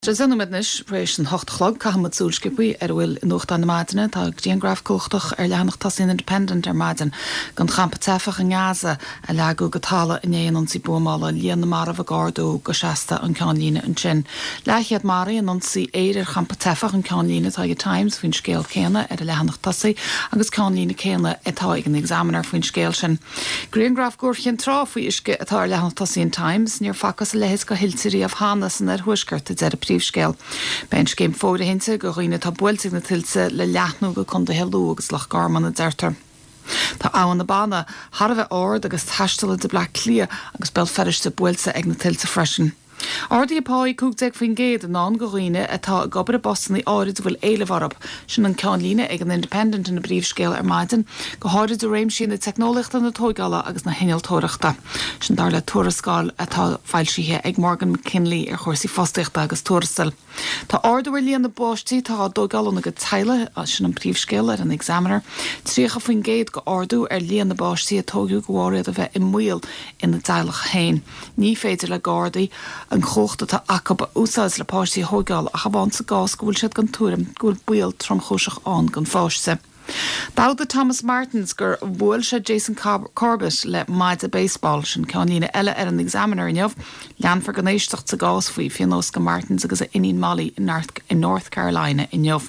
Zan met nis rééis an 8 chlog cahamad súlskipuí bhfuil nucht an na maidine tá díangraf cóchtach leannach tas independent maidin gan champa tefach an Gaza a leú gotála in éon si bumála líon na mar a gardú go seasta an ceanlíne an sin. Leichiad marí an si éidir champa tefach an ceanlíne tá Times faoin scéal céine a leannach tasí agus ceanlíne céine atá ag an examiner faoin scéal sin. Greengraf gúirchin tráfuí isce atá leannach tasí an Times níor facas lehéis go hiltirí a Hannas an thuisgurt de scéal. Ben céim fóda hinse go roioine tá builteach na tilse le leathnú go chun de heú agus lech garman a deirtar. Tá áhan na bana har bheith ord agus taistela de bla clia agus bel feriste builse ag na tilse freisin. Ardí apáí cúgteag faoin géad an ná go roioine atá gobar a Boston árid bhfuil éilehharb sin an ceanlíne ag an independent in na bríomhscéal maidin go háirid réim sin na technoliachta na tógála agus na hinnealtóireachta. Sin dar le tuarascáil atá feilsíthe ag Morgan McKinley ar chuirsaí fostaíochta agus tuarastal. Tá ardhfuil líon na báistí tá dógála na go teile sin an bríomhscéal ar an examiner, tríocha faoin géad go ardú ar líon na báistí a tógiú gohhairiad a bheith i muil ina dteilech hain. Ní féidir le gardaí an chóchta tá acab úsáis le páistí thógáil a chabán sa gás go bhfuil siad gan túrim gúil buil trom chóiseach an gan fáiste. Dáda Thomas Martins gur bhfuil se Jason Corbett le maid a baseball sin ceanlíne eile ar an examiner inniuh leanfar gan éisteach sa gás faoi fianós go Martins agus a inín Mali in North Carolina inniuh.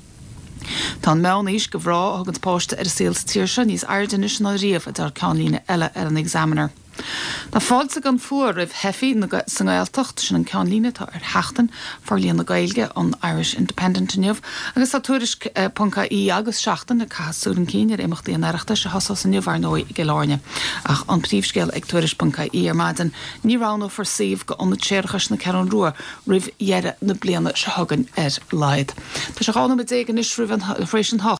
Tá meáníos go bhrá thugans páiste ar síls tíirse níos airdanis na riamh a dar ceanlíne eile ar an examiner. Tá fáilte gan fuair raibh hefií san Gaeltacht sin an ceanlíne tá ar heachtain forlíon na Gaeilge an Irish Independent inniuh agus tá tuairis.í agus seachtain na casúran cíine ar imachtaí an airachta se hasas an nniuhhar nói i Geláine ach an príomhscéal ag tuairis.í ar maidin ní rán ó forsíomh go an na téirechas na ceann ruair rih dhearre na bliana se thugann ar leid. Tá se gána mit éigen is rih an frééis an